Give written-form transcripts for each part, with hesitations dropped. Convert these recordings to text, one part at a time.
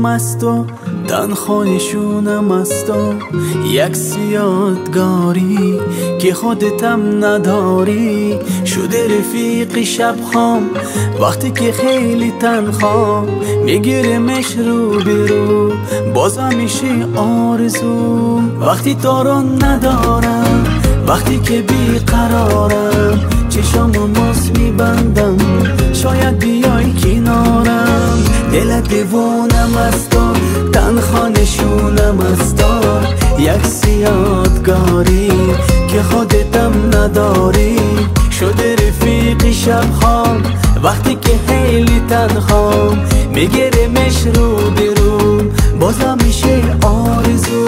است و تنها نشونم است و یک یادگاری که خودتم نداری. شده رفیق شب خام وقتی که خیلی تنها میگیرمش رو برو بازم میشه آرزو. وقتی تو رو ندارم وقتی که بیقرارم چشامو ماس میبندم شاید بیای کنارم. دل دیوونم است و تنها نشونم است یک یادگاری که خودتم نداری. شده رفیق شب خام وقتی که خیلی تنها میگیرمش رو برو بازم میشه آرزو.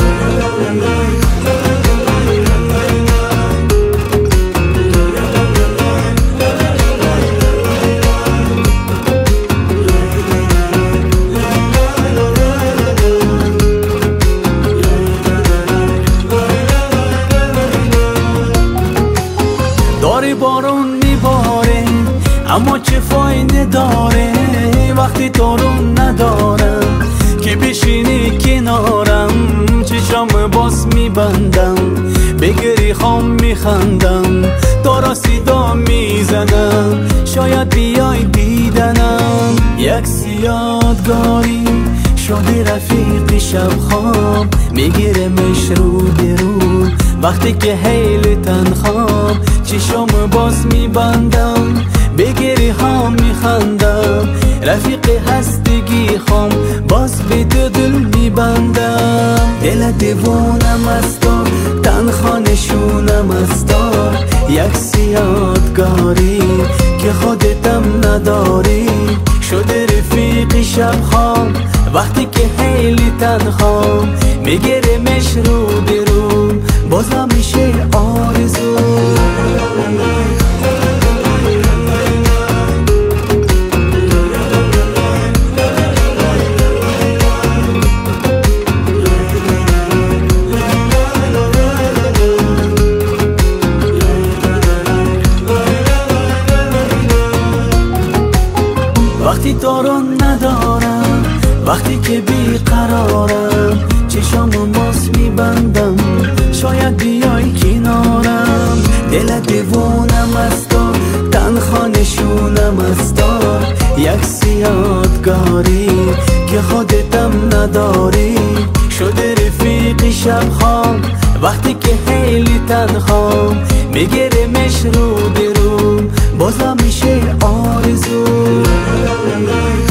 داری بارون میباره اما چه فایده داره وقتی تو رو ندارم که بشینی کنارم. چشام باز میبندم بگری خام میخندم تو را صدا میزنم شاید بیای دیدنم. یک یادگاری شده رفیق شب خواب میگیرمش رو برو وقتی که حیل تنها چشم باز میبندم بگیری ها میخندم. رفیق هستگی خام باز به دل میبندم. دل دیوونم است و تنها نشونم است یک یادگاری که خودتم نداری. شده رفیق شب خام وقتی که خیلی تنها میگیرمش رو برو بازم میشه آرزو. وقتی تو رو ندارم وقتی که بیقرارم چشامو ماس میبندم شاید بیای کنارم. دل دیوونم است و تنها نشونم است یک یادگاری که خودتم نداری. شده رفیق شب خام وقتی که خیلی تنها میگیرمش رو برو بازم میشه آرزو.